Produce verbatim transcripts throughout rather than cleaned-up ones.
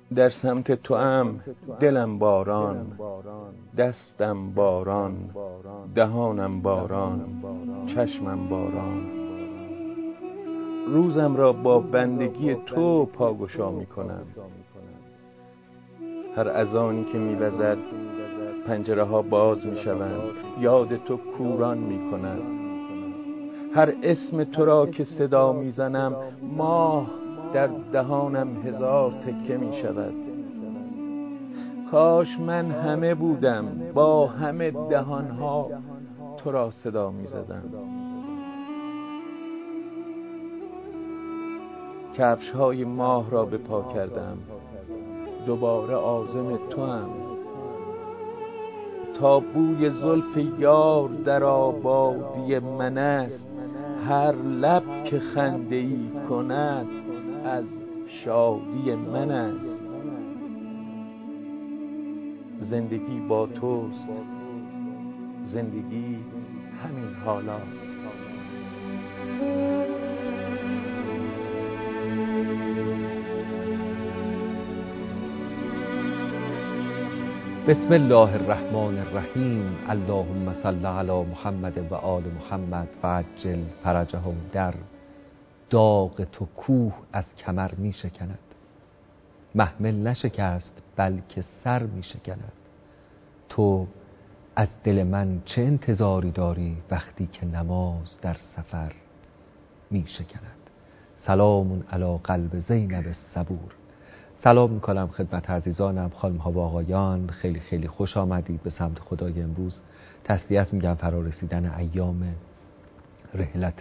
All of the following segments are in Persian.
در سمت تو ام دلم باران، دستم باران، دهانم باران، چشمم باران. روزم را با بندگی تو پاگشا می کنم. هر اذانی که می وزد پنجره ها باز می شوند، یاد تو کوران می کند. هر اسم تو را که صدا می زنم، ماه در دهانم هزار تکه می شود. کاش من همه بودم، با همه دهانها تو را صدا می زدم. کفش های ماه را به پا کردم، دوباره عازم تو ام. تا بوی زلف یار در آبادی من است، هر لب که خنده ای کند از شادی من است. زندگی با توست، زندگی همین حالاست. بسم الله الرحمن الرحیم. اللهم صل علی محمد و آل محمد و عجل فرجهم. در داغ تو کوه از کمر می شکند، محمل نشکست بلکه سر می شکند. تو از دل من چه انتظاری داری وقتی که نماز در سفر می شکند. سلام علی قلب زینب صبور. سلام میکنم خدمت عزیزانم، خانم ها و آقایان. خیلی خیلی خوش آمدید به سمت خدای امروز. تسلیت میگم فرا رسیدن ایام رحلت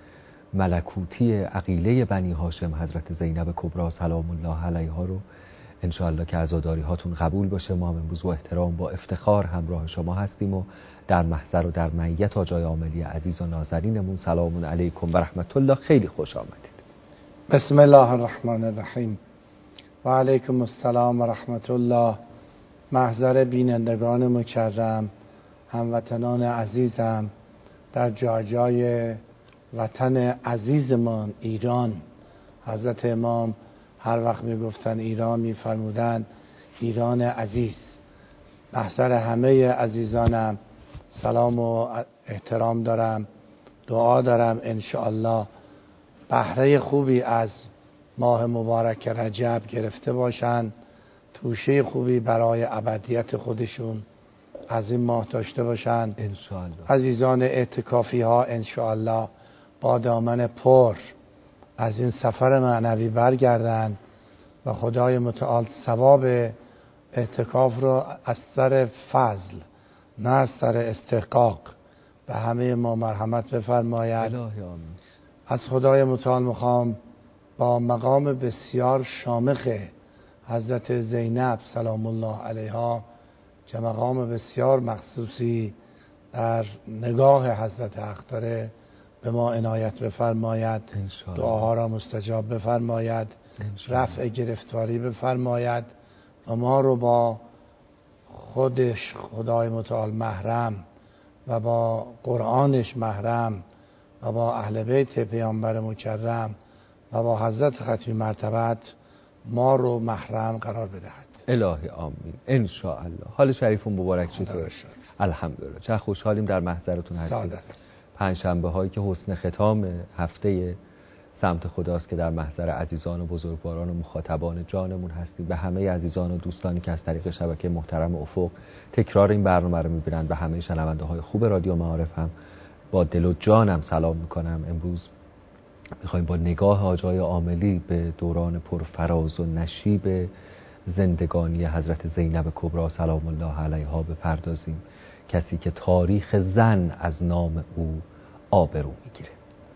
ملکوتی عقیله بنی هاشم حضرت زینب کبری سلام الله علیها رو انشاءالله که عزاداری هاتون قبول باشه. ما هم امروز با احترام با افتخار همراه شما هستیم و در محضر و در معیت آجای عاملی عزیز و نازنینمون. سلام علیکم و رحمت الله. خیلی خوش آمدید. بسم الله الرحمن الرحیم. و علیکم السلام و رحمت الله. محضر بینندگان مکرم، هموطنان عزیزم در جای جای وطن عزیزمان ایران. حضرت امام هر وقت میگفتن ایران میفرمودن ایران عزیز. محضر همه عزیزانم سلام و احترام دارم، دعا دارم انشاءالله بهره خوبی از ماه مبارک رجب گرفته باشن، توشه خوبی برای ابدیت خودشون از این ماه داشته باشن انشاءالله. عزیزان اعتکافی ها انشاءالله با دامن پر از این سفر معنوی برگردن و خدای متعال ثواب اعتکاف رو از سر فضل نه از سر استحقاق به همه ما مرحمت بفرماید. الهی آمین. از خدای متعال میخوام با مقام بسیار شامخ حضرت زینب سلام الله علیها که مقام بسیار مخصوصی در نگاه حضرت حق داره به ما عنایت بفرماید، دعاها را مستجاب بفرماید، رفع گرفتاری بفرماید و ما رو با خودش خدای متعال محرم و با قرآنش محرم و با اهل بیت پیامبر مکرم و با حضرت ختمی مرتبت ما رو محرم قرار بدهد. الهی آمین ان شاء الله. حال شریفون مبارک چطور؟ الحمدلله. چه خوشحالیم در محضرتون هستیم. پنج شنبه هایی که حسن ختام هفته سمت خداست که در محضر عزیزان و بزرگواران و مخاطبان جانمون هستیم. به همه عزیزان و دوستانی که از طریق شبکه محترم افق تکرار این برنامه رو میبینن و همه شنونده های خوب رادیو معارف هم با دل و جانم سلام میکنم. امروز میخوایم با نگاه آجای عاملی به دوران پرفراز و نشیب زندگانی حضرت زینب کبری سلام الله علیها بپردازیم، کسی که تاریخ زن از نام او آبرو میگیره.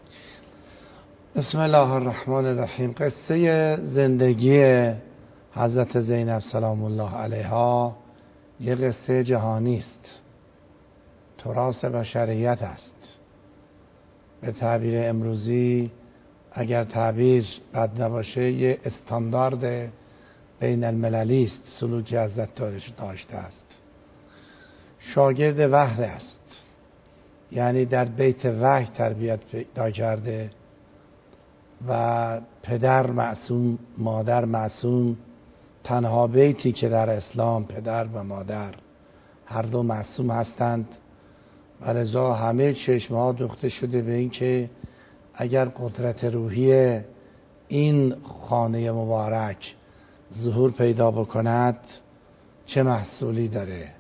بسم الله الرحمن الرحیم. قصه زندگی حضرت زینب سلام الله علیها یه قصه جهانی است، تراث بشریت است. به تعبیر امروزی اگر تعبیر بد نباشه یه استاندارد بین المللی است سلوکی حضرت داشته است. شاگرد وحی است، یعنی در بیت وحی تربیت پیدا کرده و پدر معصوم، مادر معصوم، تنها بیتی که در اسلام پدر و مادر هر دو معصوم هستند و لذا همه چشم‌ها دوخته شده به این که اگر قدرت روحی این خانه مبارک ظهور پیدا بکند چه محصولی داره.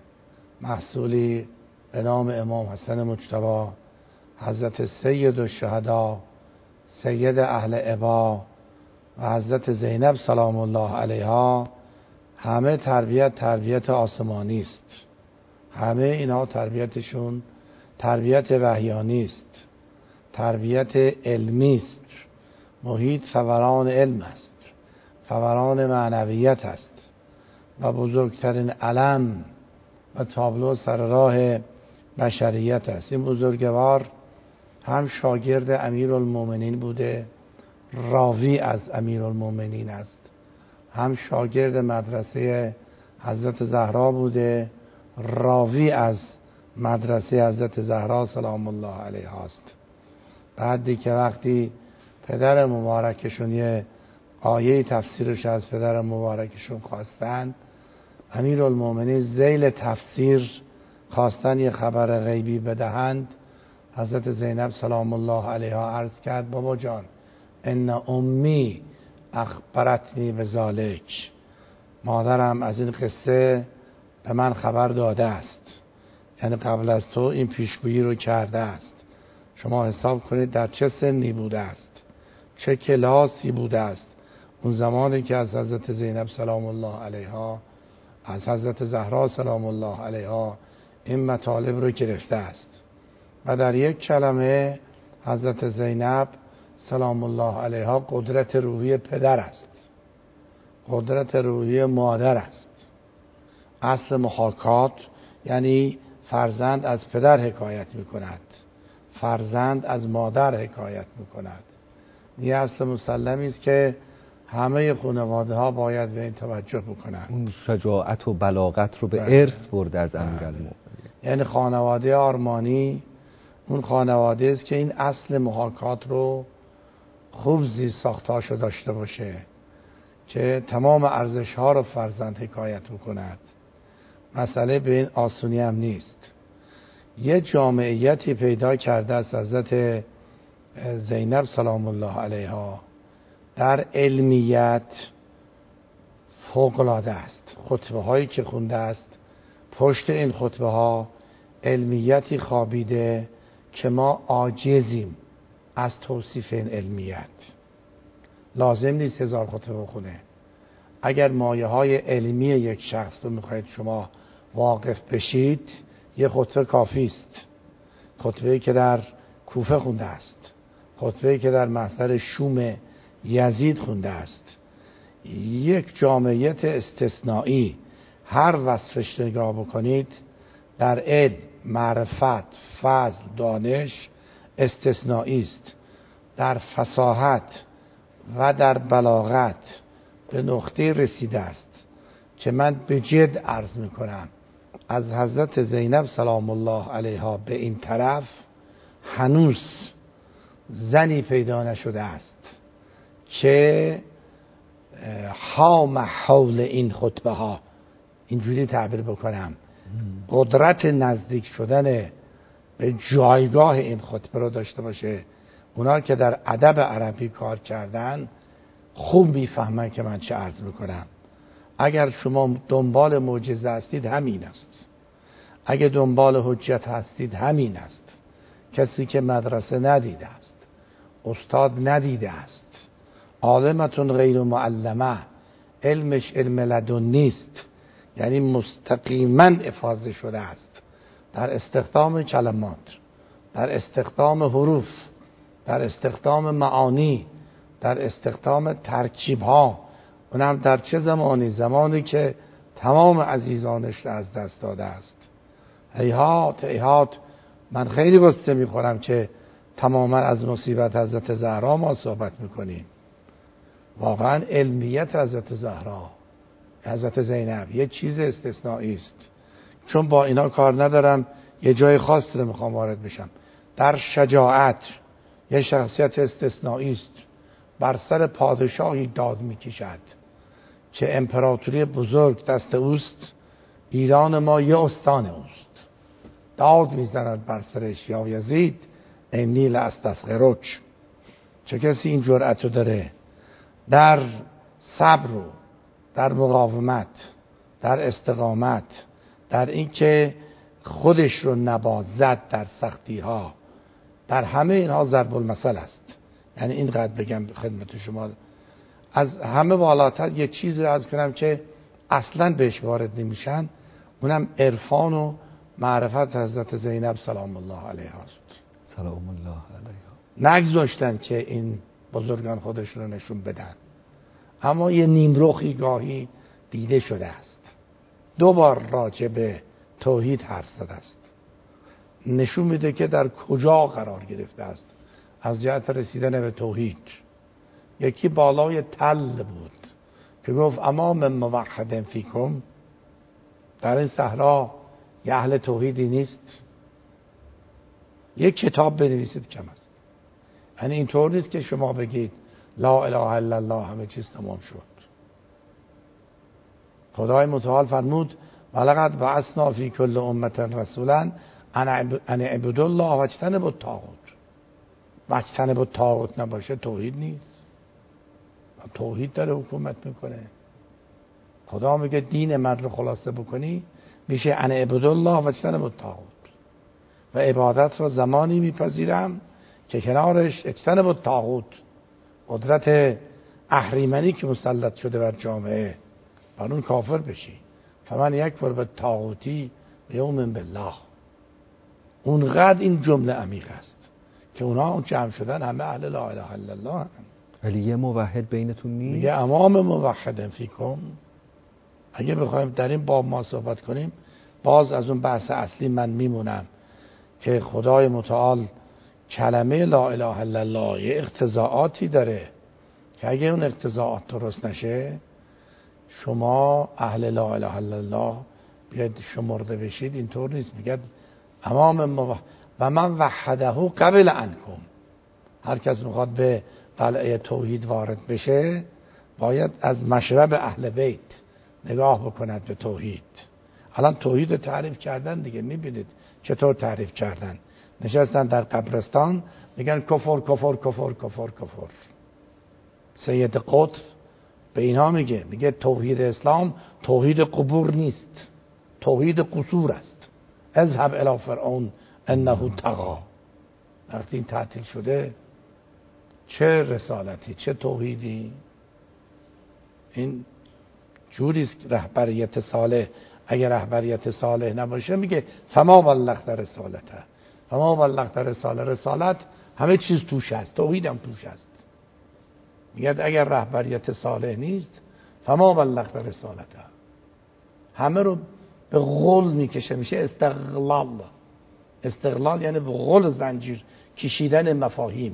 محصولی به نام امام حسن مجتبی، حضرت سید الشهدا، سید اهل عبا و حضرت زینب سلام الله علیها. همه تربیت تربیت آسمانی است. همه اینها تربیتشون تربیت وحیانی است، تربیت علمی است. محیط فوران علم است، فوران معنویت است و بزرگترین علم و تابلو سر راه بشریت است. این بزرگوار هم شاگرد امیرالمومنین بوده، راوی از امیرالمومنین است، هم شاگرد مدرسه حضرت زهرا بوده، راوی از مدرسه حضرت زهرا سلام الله علیها است. بعدی که وقتی پدر مبارکشون یه آیه تفسیرش از پدر مبارکشون خواستن، امیرالمومنین ذیل تفسیر خواستن یه خبر غیبی بدهند، حضرت زینب سلام الله علیها عرض کرد بابا جان ان امی اخبرتنی بذالک، مادرم از این قصه به من خبر داده است، یعنی قبل از تو این پیشگویی رو کرده است. شما حساب کنید در چه سنی بوده است، چه کلاسی بوده است اون زمانی که از حضرت زینب سلام الله علیها، از حضرت زهرا سلام الله علیها این مطالب رو گرفته است. و در یک کلمه حضرت زینب سلام الله علیها قدرت روحی پدر است، قدرت روحی مادر است. اصل محاکات یعنی فرزند از پدر حکایت می کند، فرزند از مادر حکایت می کند. این اصل مسلمی است که همه خانواده ها باید به این توجه بکنند. اون شجاعت و بلاغت رو به ارث برده از امیرالمومنین. یعنی خانواده آرمانی اون خانواده است که این اصل محاکات رو خوب زیست ساختاشو داشته باشه که تمام ارزش ها رو فرزند حکایت بکند. مسئله به این آسونی هم نیست. یه جامعیتی پیدا کرده است حضرت زینب سلام الله علیها در علمیت فوق‌العاده است. خطبه هایی که خونده است پشت این خطبه ها علمیتی خوابیده که ما عاجزیم از توصیف این علمیت. لازم نیست هزار خطبه بخونه. اگر مایه های علمی یک شخص رو میخواید شما واقف بشید یه خطبه کافی است. خطبه‌ای که در کوفه خونده است، خطبه‌ای که در محضر شوم یزید خونده است. یک جامعیت استثنایی هر وصفش نگاه بکنید در علم، معرفت، فضل، دانش استثنایی است. در فصاحت و در بلاغت به نقطه رسیده است که من به جد عرض میکنم از حضرت زینب سلام الله علیها به این طرف هنوز زنی پیدا نشده است که حام حول این خطبه ها، اینجوری تعبیر بکنم، قدرت نزدیک شدن به جایگاه این خطبه رو داشته باشه. اونا که در ادب عربی کار کردن خوب میفهمن که من چه عرض میکنم. اگر شما دنبال معجزه هستید همین است، اگه دنبال حجت هستید همین است. کسی که مدرسه ندیده است، استاد ندیده است، عالمتون غیر معلمه، علمش علم لدن نیست، یعنی مستقیما افاضه شده است در استخدام کلمات، در استخدام حروف، در استخدام معانی، در استخدام ترکیب ها. اونم در چه زمانی؟ زمانی که تمام عزیزانش از دست داده است. هیهات هیهات، من خیلی غصه میخورم که تماما از مصیبت حضرت زهرا ما صحبت میکنیم. واقعا علمیت حضرت زهرا، حضرت زینب یه چیز استثنایی است. چون با اینا کار ندارم، یه جای خاصی رو میخوام وارد بشم. در شجاعت یه شخصیت استثنایی است، بر سر پادشاهی داد میکشد چه امپراتوری بزرگ دست اوست، ایران ما یه استان اوست. داد میزند بر سرش یا یزید، این نیل استسقرک. چه کسی این جرأت رو داره در صبر و در مقاومت، در استقامت، در اینکه خودش رو نبازد در سختی ها، در همه اینها ضرب المثل است. یعنی اینقدر بگم خدمت شما، از همه بالاتر یک چیزی رو عرض کنم که اصلا بهش وارد نمیشن، اونم عرفان و معرفت حضرت زینب سلام الله علیها است. سلام الله علیها. نگذاشتن که این بزرگان خودشون رو نشون بدن، اما یه نیمرخی گاهی دیده شده است. دو بار راجع به توحید حرف زده است، نشون میده که در کجا قرار گرفته است از جهت رسیدن به توحید. یکی بالای تل بود که گفت امام موحد فیکم، در این صحرا یه اهل توحیدی نیست، یک کتاب بنویسید کم است. یعنی اینطور نیست که شما بگید لا اله الا الله همه چیز تمام شد. خدای متعال فرمود ولقد بعثنا فی کل امة رسولا ان اعبدوا الله واجتنبوا الطاغوت. واجتنبوا الطاغوت نباشه توحید نیست. توحید داره حکومت میکنه. خدا میگه دین من رو خلاصه بکنی میشه ان اعبدوا الله واجتنبوا الطاغوت، و عبادت رو زمانی میپذیرم که کنارش اجتنبوا الطاغوت، قدرت اهریمنی که مسلط شده بر جامعه، بر اون کافر بشی. فمن یکفر بالطاغوتی یؤمن بالله. اونقدر این جمله عمیق است که اونها اون جمع شدن همه اهل لا اله الا الله هم. ولی یه موحد بینتون نیست؟ میگه امام موحد فیکم. اگه بخوایم در این باب ما صحبت کنیم، باز از اون بحث اصلی من میمونم که خدای متعال کلمه لا اله الا الله یه اقتضاعاتی داره که اگه اون اقتضاعات درست نشه، شما اهل لا اله الا الله بیاد شمرده بشید. اینطور نیست. میگه امام موحد و من وحده قبل عنکم. هر کس میخواد به قلعه توحید وارد بشه باید از مشرب اهل بیت نگاه بکند به توحید. الان توحید رو تعریف کردن دیگه، میبینید چطور تعریف کردن. نشستن در قبرستان میگن کفر کفر کفر کفر کفر. سید قطب به اینها میگه میگه توحید اسلام توحید قبور نیست، توحید قصور است. اذهب الی فرعون انه طغی. وقتی این تعطیل شده چه رسالتی چه توحیدی؟ این جوریست رهبریت صالح. اگر رهبریت صالح نباشه میگه فما بلغت رسالته، فما بلغت رساله. رسالت همه چیز توش هست، توحید هم توش هست. میگه اگر رهبریت صالح نیست فما بلغت رسالته، همه رو به غل میکشه، میشه استقلال. استقلال یعنی به غل زنجیر کشیدن مفاهیم.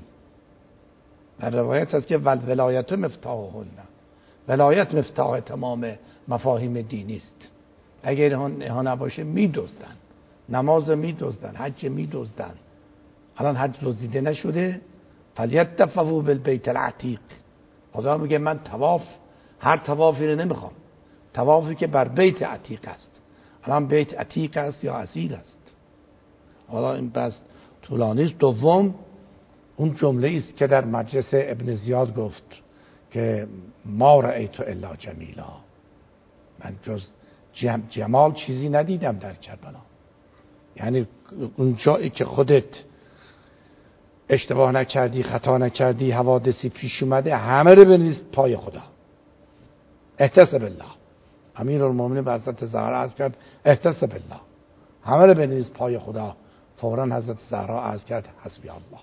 در روایت هست که ولایت مفتاحهن، ولایت مفتاح تمام مفاهیم دینی است. اگر اینها نباشه میدزدن، نماز میدزدن، حج میدزدن. الان حج دزدیده نشده؟ فلیطوفوا بالبیت العتیق. خدا میگه من طواف، هر طوافی رو نمیخوام، طوافی که بر بیت عتیق است. الان بیت عتیق است یا اصیل است؟ حالا این بس طولانی است. دوم اون جمله است که در مجلس ابن زیاد گفت که ما رأیت الا جمیلا، من جز جم جمال چیزی ندیدم در کربلا. یعنی اون جایی که خودت اشتباه نکردی، خطا نکردی، حوادثی پیش اومده، همه رو بنویس پای خدا. احتسب بالله. امیرالمومنین به حضرت زهرا عرض کرد احتسب بالله، همه رو بنویس پای خدا. فوراً حضرت زهرا عرض کرد حسبی الله.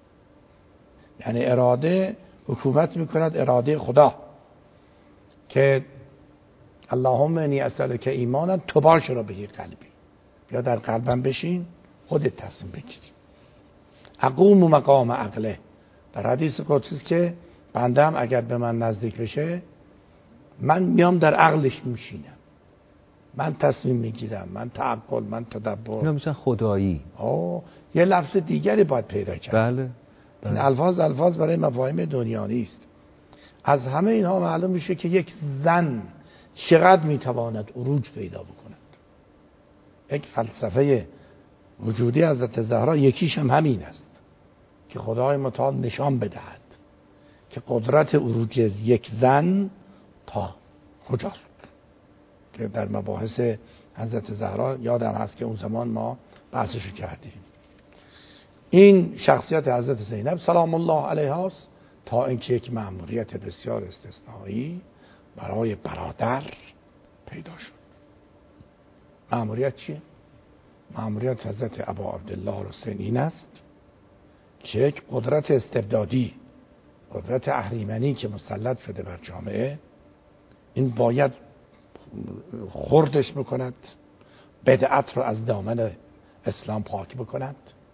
یعنی اراده حکومت میکند، اراده خدا که اللهم انی اسألک ایمانا تباشر به قلبی. یا در قلبم بشین، خودت تصمیم بگیری. اقوم مقام عقله. در حدیث قدسی است که بندم اگر به من نزدیک بشه من میام در عقلش میشینم، من تصمیم میگیرم، من تعقل، من تدبر. اینا میشن خدایی. آه یه لفظ دیگری باید پیدا کرد. بله, بله. این الفاظ الفاظ برای مفاهیم دنیایی است. از همه اینها معلوم میشه که یک زن چقدر میتواند عروج پیدا بکند. یک فلسفه وجودی حضرت زهرا یکیش هم همین است که خدای متعال نشان بدهد که قدرت عروج یک زن تا کجاست، که در مباحث حضرت زهرا یادم هست که اون زمان ما بحثشو کردیم. این شخصیت حضرت زینب سلام الله علیها است تا اینکه یک مأموریت بسیار استثنایی برای برادر پیدا شد. مأموریت چیه؟ مأموریت حضرت ابا عبدالله حسین این است که یک قدرت استبدادی، قدرت اهریمنی که مسلط شده بر جامعه، این باید خردش بکند، بدعت رو از دامن اسلام پاک بکند،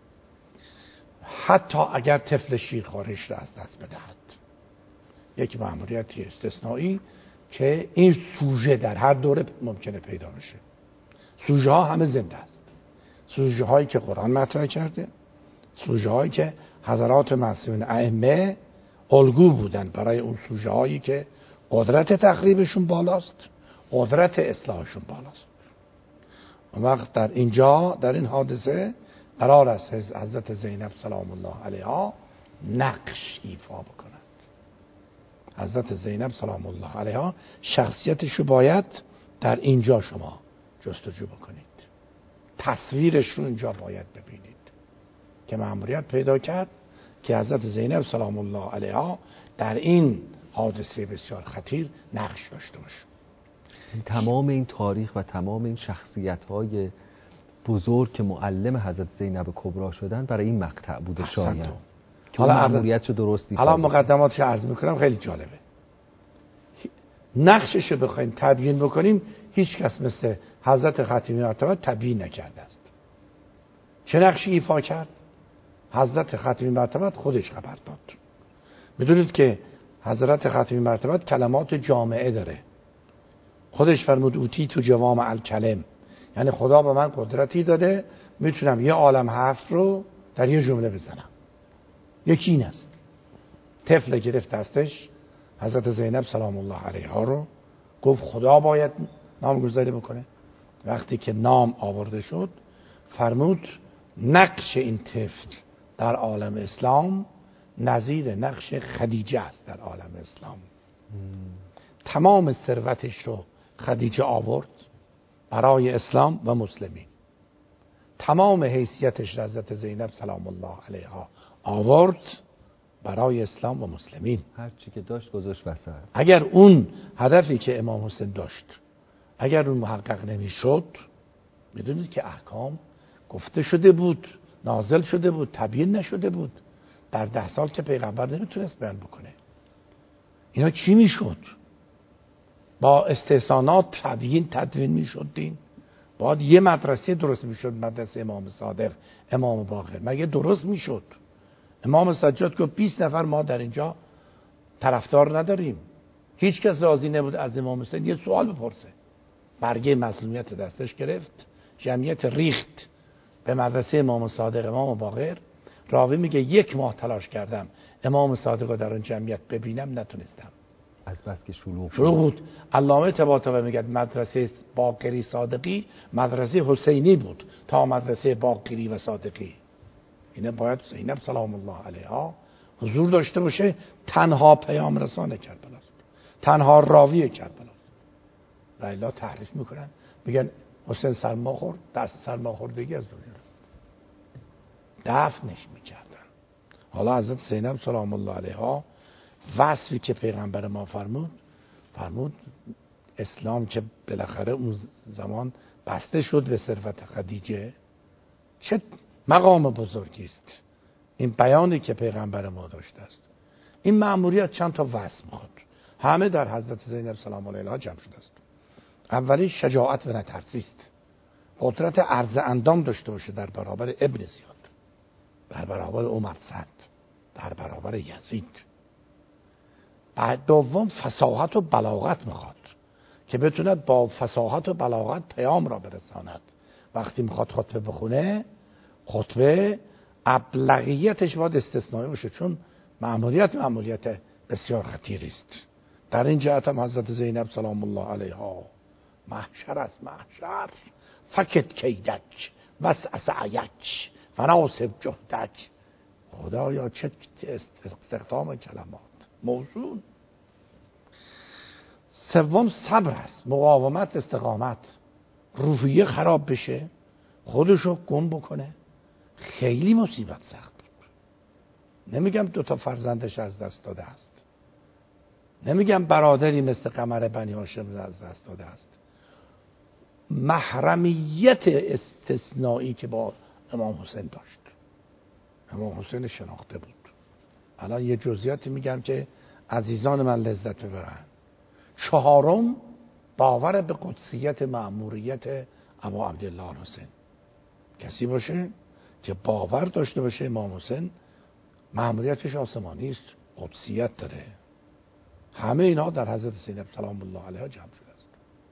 حتی اگر طفل شیرخوارش را از دست بدهد. یک مأموریتی استثنایی که این سوژه در هر دوره ممکنه پیدا بشه. سوژه ها همه زنده است. سوژه هایی که قرآن مطرح کرده، سوژه هایی که حضرات معصومین ائمه الگو بودن برای اون سوژه هایی که قدرت تخریبشون بالاست، قدرت اصلاحشون بالاست. اون وقت در اینجا در این حادثه قرار است حضرت زینب سلام الله علیها نقش ایفا بکند. حضرت زینب سلام الله علیها شخصیتش رو باید در اینجا شما جستجو بکنید، تصویرش رو اینجا باید ببینید که مأموریت پیدا کرد که حضرت زینب سلام الله علیها در این حادثه بسیار خطیر نقش داشته باشه. تمام این تاریخ و تمام این شخصیت‌های بزرگ که معلم حضرت زینب کبرا شدن برای این مقطع بوده شاید که حالا مأموریت رو درست ایفا حالا مقدماتش عرض میکنم، خیلی جالبه. نقشش رو بخوایم تبیین بکنیم هیچ کس مثل حضرت خاتمی مرتبه تبیین نکرده است. چه نقشی ایفا کرد؟ حضرت خاتمی مرتبه خودش خبر داد. میدونید که حضرت خاتمی مرتبه کلمات جامعه داره. خودش فرمود اوتی تو جوامع الکلم، یعنی خدا به من قدرتی داده میتونم یه عالم حرف رو در یه جمله بزنم. یکی این است. طفل گرفت دستش حضرت زینب سلام الله علیها رو، گفت خدا باید نامگذاری بکنه. وقتی که نام آورده شد فرمود نقش این طفل در عالم اسلام نظیر نقش خدیجه است در عالم اسلام. تمام ثروتش رو خدیجه آورد برای اسلام و مسلمین. تمام حیثیتش حضرت زینب سلام الله علیها آورد برای اسلام و مسلمین. هر چی که داشت گذاشت وسط. اگر اون هدفی که امام حسین داشت اگر اون محقق نمیشد، میدونید که احکام گفته شده بود، نازل شده بود، تبیین نشده بود. در ده سال که پیغمبر نمیتونست بیان بکنه. اینا چی میشد؟ با استحسانات تبیین تدوین میشد دین. باید یه مدرسه درست میشد، مدرسه امام صادق، امام باقر. مگه درست میشد؟ امام سجاد گفت بیست نفر ما در اینجا طرفدار نداریم. هیچ کس راضی نبود از امام حسین یه سوال بپرسه. برگه مظلومیت دستش گرفت، جمعیت ریخت به مدرسه امام صادق، امام باقر. راوی میگه یک ماه تلاش کردم امام صادق رو در اون جمعیت ببینم، نتونستم. از بس که شلوغ شلوغ بود. علامه طباطبایی میگه مدرسه باقری صادقی مدرسه حسینی بود تا مدرسه باقری و صادقی. اینه باید زینب سلام الله علیها حضور داشته باشه. تنها پیام رسانه کربلاست، تنها راوی کربلاست. و الا تحریف میکنن، میگن حسین سرما خورد، دست سرما خوردگی از دنیا دفنش میکردن. حالا حضرت زینب سلام الله علیها وصفی که پیغمبر ما فرمود فرمود اسلام که بالاخره اون زمان بسته شد به ثروت خدیجه، چه مقام بزرگی است این بیانی که پیغمبر ما داشته است. این مأموریت چند تا وصف میخواد، همه در حضرت زینب سلام الله علیها جمع شده است. اولی شجاعت و نترسی است. قدرت عرض اندام داشته باشه در برابر ابن زیاد، در برابر عمر صد، در برابر یزید. بعد دوم فصاحت و بلاغت میخواد که بتوند با فصاحت و بلاغت پیام را برساند. وقتی میخواد خطبه بخونه، خطبه ابلغیتش باید استثنایی باشه، چون مأموریت مأموریت بسیار خطیری است. در این جهت هم حضرت زینب سلام الله علیها محشر است، محشر فکت کیدک وسع سعیک فناسب جهدک. خدایا چه استخدام کلمات موزون. سوم صبر است، مقاومت، استقامت. روحیه خراب بشه، خودشو گم بکنه، خیلی مصیبت سخت بود. نمیگم دوتا فرزندش از دست داده است، نمیگم برادری مثل قمر بنی هاشم از دست داده است، محرمیت استثنایی که با امام حسین داشت. امام حسین شناخته بود. الان یه جزئیاتی میگم که عزیزان من لذت ببرن. چهارم، باور به قدسیت مأموریت ابا عبدالله حسین. کسی باشه که باور داشته باشه امام حسین مأموریتش آسمانی است، قدسیت داره. همه اینا در حضرت زینب سلام الله علیها جمع شده است.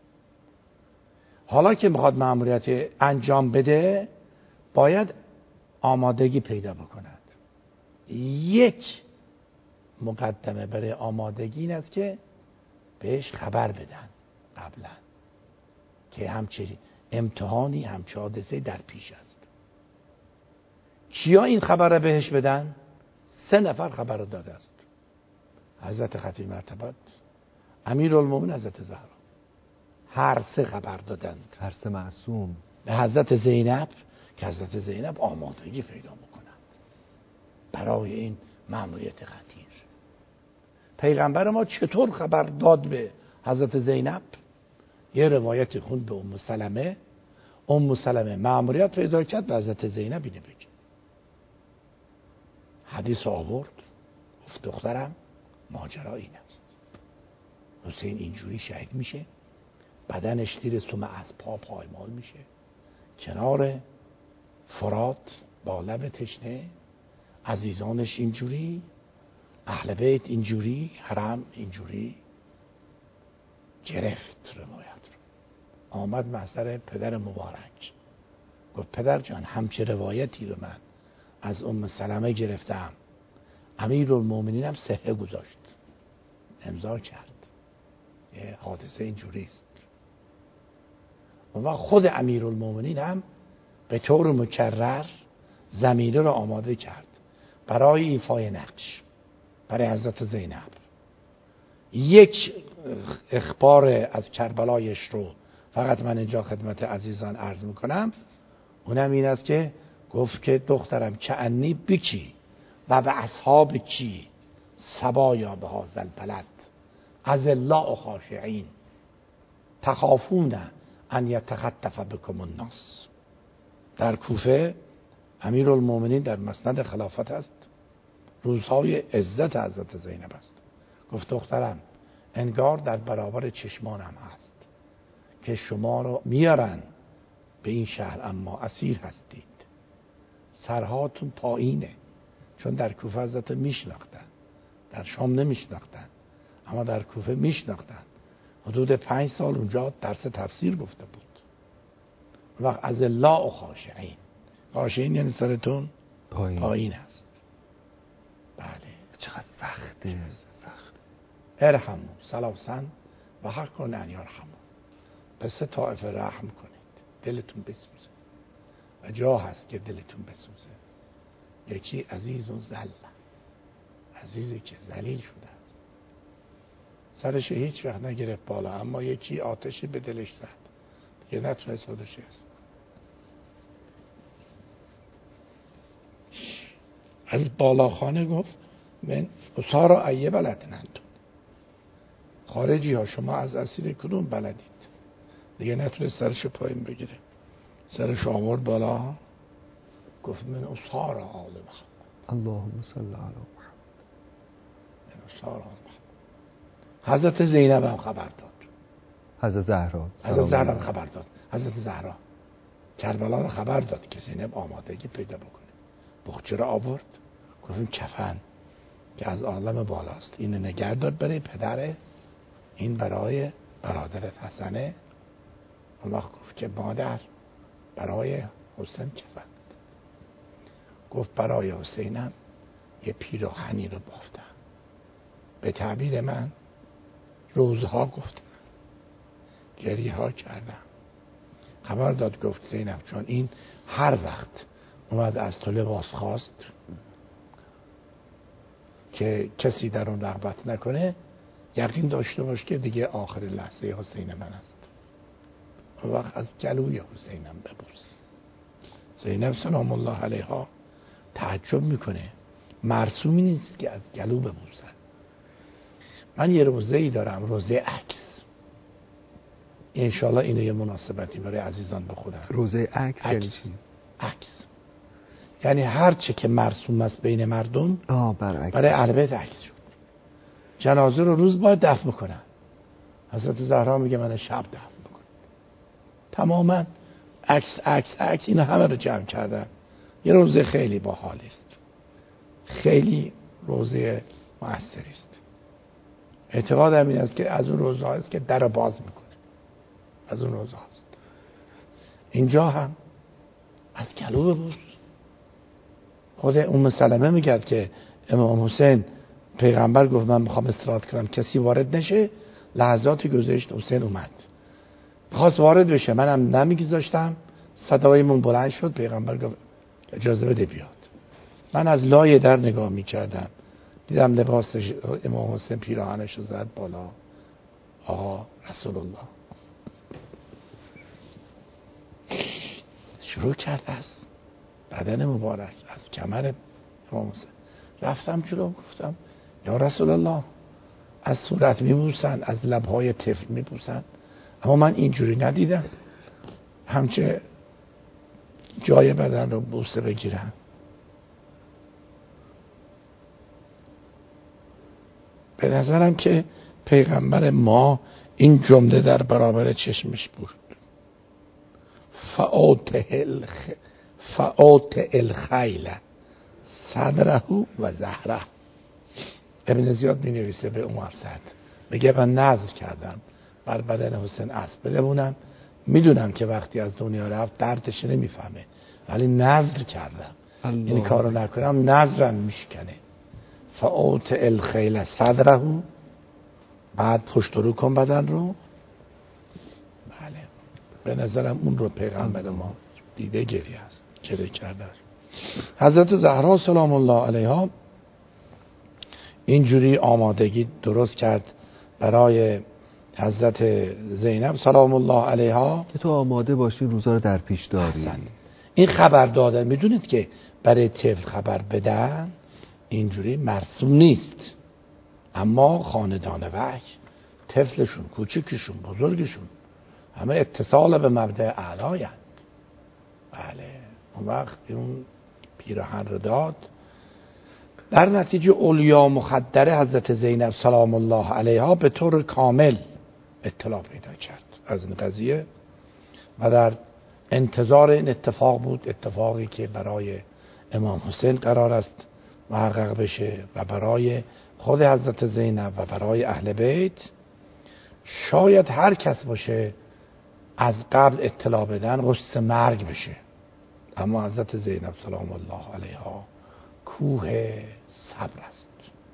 حالا که میخواد مأموریت انجام بده، باید آمادگی پیدا بکند. یک مقدمه برای آمادگی این است که بهش خبر بدن قبلا که همچنین امتحانی، همچه حادثه در پیش است. کیا این خبر را بهش بدن؟ سه نفر خبر رو داده است. حضرت خطیب مرتبت، امیرالمومنین حضرت زهرا، هر سه خبر دادند. هر سه معصوم. به حضرت زینب که حضرت زینب آمادگی پیدا بکنند برای این مأموریت خطیر. پیغمبر ما چطور خبر داد به حضرت زینب؟ یه روایت خوند به ام سلمه. ام سلمه مأموریت پیدا کرد به حضرت زینب اینه بگه. حدیث آورد، گفت دخترم ماجرا این است، حسین اینجوری شهید میشه، بدنش زیر سم از پا پایمال میشه، کنار فرات با لب تشنه، عزیزانش اینجوری، اهل بیت اینجوری، حرم اینجوری. گرفت روایت رو، آمد محضر پدر مبارک، گفت پدر جان همچه روایتی رو من از ام سلمه گرفتم، امیرالمومنین هم صحه گذاشت، امضا کرد، یه حادثه اینجوری است. و خود امیرالمومنین هم به طور مکرر زمینه رو آماده کرد برای ایفای نقش برای حضرت زینب. یک اخبار از کربلایش رو فقط من اینجا خدمت عزیزان عرض میکنم، اونم این است که گفت که دخترم کعنی بکی و به اصحاب کی سبایا به هذا البلد از الله خاشعین تخافون ان یتخطف بکم الناس. در کوفه امیرالمومنین در مسند خلافت است، روزهای عزت حضرت زینب است. گفت دخترم انگار در برابر چشمانم هست که شما رو میارن به این شهر اما اسیر هستید، سرهاتون پایینه. چون در کوفه حضرت میشناختن، در شام نمیشناختن، اما در کوفه میشناختن. حدود پنج سال اونجا درس تفسیر گفته بود. وقت از الله خاشعین، خاشعین یعنی سرتون پایین, پایین است. بله چقدر سخته. سخت. ارحمو سلاسن و حق کن ان یرحمو، به سه طائفه رحم کنید دلتون بسوزه. و جا هست که دلتون بسوزه. یکی عزیز و ذل، عزیزی که ذلیل شده است، سرش هیچ وقت نگرفت بالا، اما یکی آتشی به دلش زد دیگه نتونست خودش است. از بالاخانه گفت من اسارا ایه بلدنندون، خارجی ها شما از اسیر کدوم بلدید؟ دیگه نتونست سرش پایین بگیره، سرش آورد بالا، گفت من اسارا آل محمد اللهم صل علی محمد. من اسارا آل محمد. حضرت زینب هم خبر داد، حضرت زهرا حضرت زهرا خبر داد، حضرت زهرا کربلا رو خبر داد که زینب آمادگی پیدا بکنه. بخچه رو آورد، گفت این کفن که از عالم بالاست اینو نگه دار برای پدره، این برای برادرت حسنه. اون وقت گفت که مادر برای حسین کفن، گفت برای حسینم یه پیراهنی رو بافتم به تعبیر من روزها گفتم، گریه ها کردم. خبر داد گفت زینب چون این هر وقت اومد از تو لباس خواست که کسی در اون رغبت نکنه، یقین داشته باش که دیگه آخر لحظه حسین من است. اون وقت از گلوی حسینم ببوس. زینب سلام الله علیها تعجب میکنه، مرسومی نیست که از گلو ببوسن. من یه روزه ای دارم، روزه عکس. انشالله اینو یه مناسبتی برای عزیزان بخونم. روزه عکس یعنی چی؟ عکس یعنی هر چه که مرسوم است بین مردم آه برعکس، برای اهل بیت عکس شد. جنازه رو روز باید دفن بکنن. حضرت زهرا میگه من شب دفن بکنم. تماما عکس عکس عکس اینا همه رو جمع کردن. یه روزه خیلی باحالی است، خیلی روزه مؤثری است. اعتقادم این است که از اون روزها است که در باز میکنه. از اون روزها است. اینجا هم از گلو ببوس. خود ام سلمه میگه که امام حسین پیغمبر گفت من میخوام استراحت کنم کسی وارد نشه. لحظاتی گذشت حسین اومد خواست وارد بشه، منم نمیگذاشتم. صدایمون بلند شد، پیغمبر گفت اجازه بده بیاد. من از لای در نگاه میکردم، دیدم لباس امام حسین پیراهنش رو زد بالا. آقا رسول الله شروع کرد از بدن مبارک، از کمر امام حسین. رفتم جلو گفتم یا رسول الله، از صورت میبوسن، از لبهای طفل میبوسن، اما من اینجوری ندیدم همچه جای بدن رو بوسه بگیرن. به نظرم که پیغمبر ما این جمله در برابر چشمش بود. فآت الخ فآت الخیل صدره و زهره. ابن زیاد می نویسه به عمر سعد، میگه من نذر کردم بر بدن حسین اسب بدمونم، میدونم که وقتی از دنیا رفت دردش نمیفهمه، ولی نذر کردم این کارو نکنم نذرم میشکنه. فآت الخیل صدره، بعد پشت رو کن بدن رو. بله به نظرم اون رو پیغمبر ما دیده گریه است، گریه کرده. حضرت زهرا سلام الله علیها اینجوری آمادگی درست کرد برای حضرت زینب سلام الله علیها که تو آماده باشی روزا رو در پیش داری. این خبر دادن، میدونید که برای طفل خبر بدن اینجوری مرسوم نیست، اما خاندان وحی طفلشون، کوچکشون، بزرگشون همه اتصال به مبدأ اعلایند. بله اون وقت اون پیراهن رو داد. در نتیجه اولیا مخدره حضرت زینب سلام الله علیها به طور کامل اطلاع پیدا کرد از این قضیه و در انتظار این اتفاق بود، اتفاقی که برای امام حسین قرار است محقق بشه و برای خود حضرت زینب و برای اهل بیت. شاید هر کس باشه از قبل اطلاع بدن قصه مرگ بشه، اما حضرت زینب سلام الله علیها کوه صبر است،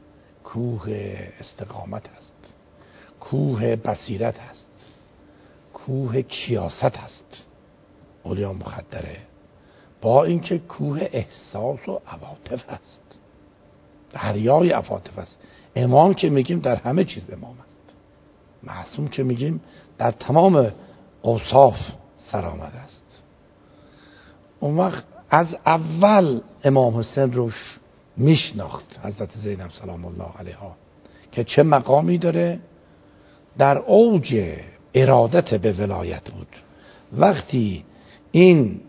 کوه استقامت است، کوه بصیرت است، کوه کیاست است. اولیا مخدره با اینکه کوه احساس و عواطف است، دریای عواطف است. امام که میگیم در همه چیز امام است، معصوم که میگیم در تمام اوصاف سرآمد است. اون وقت از اول امام حسین روش میشناخت حضرت زینب سلام الله علیها که چه مقامی داره. در اوج ارادت به ولایت بود. وقتی این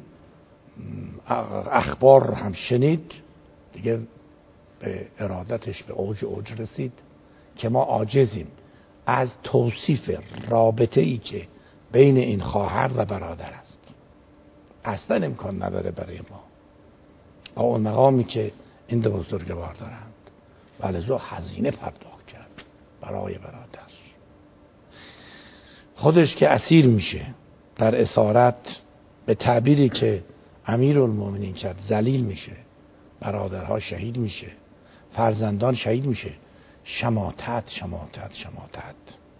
اخبار رو هم شنید دیگه به ارادتش به اوج اوج رسید که ما عاجزیم از توصیف رابطه ای که بین این خواهر و برادر است. اصلا امکان نداره برای ما با اون مقامی که این دو بزرگوار دارند. ولذا هزینه پرداخت کرد برای برادر. خودش که اسیر میشه در اسارت، به تعبیری که امیرالمومنین کرد ذلیل میشه، برادرها شهید میشه، فرزندان شهید میشه. شماتت شماتت شماتت.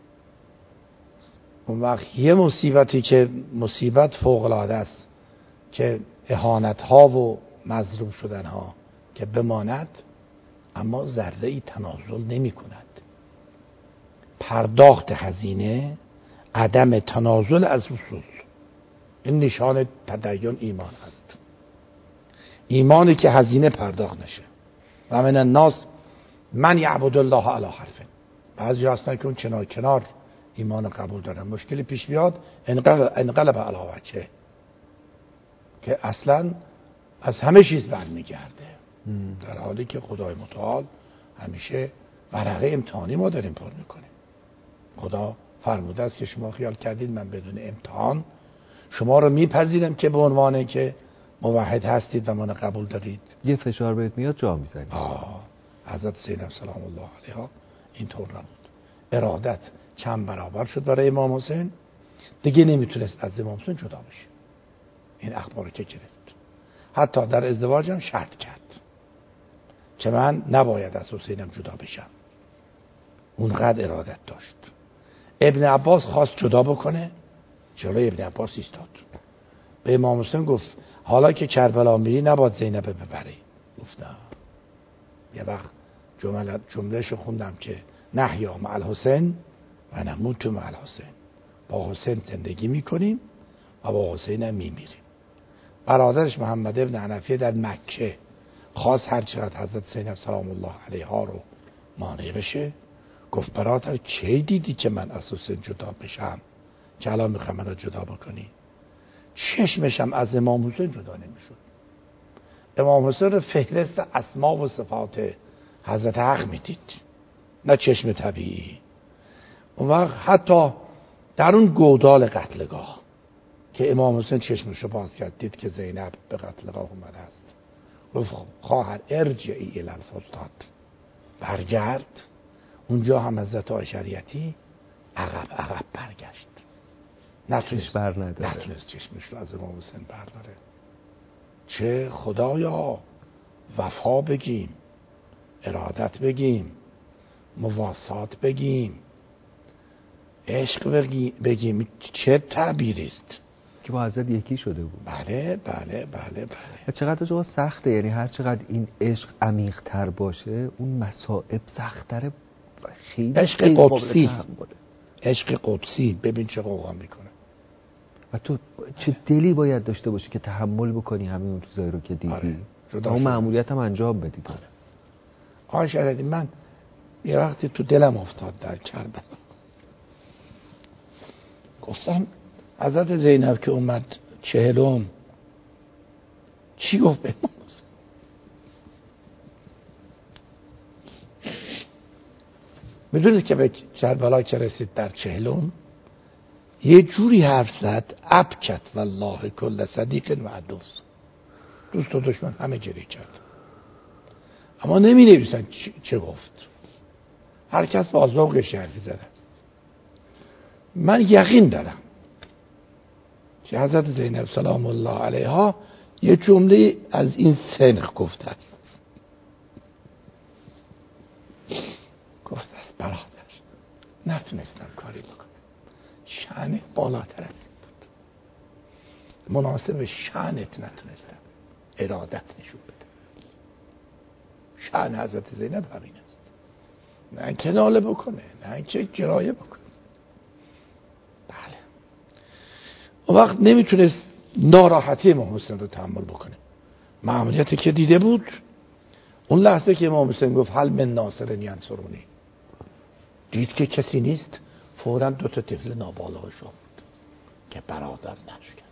اون وقت یه مصیبتی که مصیبت فوق العاده است که اهانت ها و مظلوم شدن ها که بماند، اما ذره ای تنازل نمی کند. پرداخت هزینه، عدم تنازل از اصول، این نشان تدین ایمان است. ایمانی که هزینه پرداخت نشه. و من الناس من یعبد الله علی حرف. بعضی هستن که اون کنار کنار ایمان قبول دارن، مشکلی پیش بیاد انقلب انقلب علی وجهه، که اصلا از همه چیز برمیگرده، در حالی که خدای متعال همیشه ورقه امتحانی ما داریم پر میکنیم. خدا فرموده است که شما خیال کردید من بدون امتحان شما رو میپذیرم که به عنوان که موحد هستید و منو قبول دارید. یه فشار بهت میاد جا میزنی. آه حضرت زینب سلام الله علیها اینطور نبود. ارادت چند برابر شد برای امام حسین، دیگه نمیتونست از امام حسین جدا بشه. این اخبار که گرفت، حتی در ازدواج هم شرط کرد که من نباید از حسینم جدا بشم. اونقدر ارادت داشت. ابن عباس خواست جدا بکنه، جلوی ابن عباس ایستاد. به امام حسین گفت حالا که کربلا میری نباید زینب ببری. گفت نه. یه وقت جمله جملهشو خوندم که نحیا مع الحسین و نموت مع الحسین. با حسین زندگی میکنیم و با حسین هم میمیریم. برادرش محمد ابن حنفیه در مکه خواست هر چقدر حضرت زینب سلام الله علیها رو مانع بشه، گفت برادر کی دیدی که من از حسین جدا بشم که الان میخوام منو جدا بکنی؟ چشمشم از امام حسین جدا نمیشد. امام حسین رو فهرست اسما و صفات حضرت حق میدید، نه چشم طبیعی. اون وقت حتی در اون گودال قتلگاه که امام حسین چشمشو باز کرد، دید که زینب به قتلگاه اومده است، گفت خواهر ارجعی الی الفستاد، برگرد. اونجا هم حضرت عایشریتی عقب عقب برگشت، نتونست بر نداره، نتونست چشمش رو از امام حسین برداره. چه خدایا وفا بگیم، ارادت بگیم، مواسات بگیم، عشق بگیم، چه تعبیری است که با حضرت یکی شده بود. بله بله بله بله. چقدر جواب سخته، یعنی هر چقدر این عشق عمیق تر باشه اون مصائب سخت‌تره. خیلی عشق قدسی، عشق قدسی ببین چه قوقا میکنه. و تو چه دلی باید داشته باشی که تحمل بکنی همین اون چیزایی رو که دیدی. آره. اون مأموریت هم انجام بدی. آقای شریعتی من یه وقتی تو دلم افتاد در کربلا، گفتم حضرت زینب که اومد چهلم چی گفت به ما؟ میدونید که به کربلا که رسید در چهلم یه جوری حرف زد ابکت والله کل صدیق و دوست، دوست و دشمن همه گریه کرد، اما نمی نویسن چه گفت. هر کس با ذوقش حرفی زده است. من یقین دارم که حضرت زینب سلام الله علیها یه جمله از این سنخ گفته است. گفته است برادر نتونستم کاری بکنم، شأن بالاتر از این بود، مناسب شأنت نتونستم ارادت نشون بده. شأن حضرت زینب همین است، نه که ناله بکنه، نه که گرایه بکنه. بله اون وقت نمیتونست ناراحتی امام حسین رو تحمل بکنه. مأموریتی که دیده بود، اون لحظه که امام حسین گفت هل من ناصر ینصرونی، دید که کسی نیست، فوراً دو تا طفل نابالغش آورد که برادر نشکنه.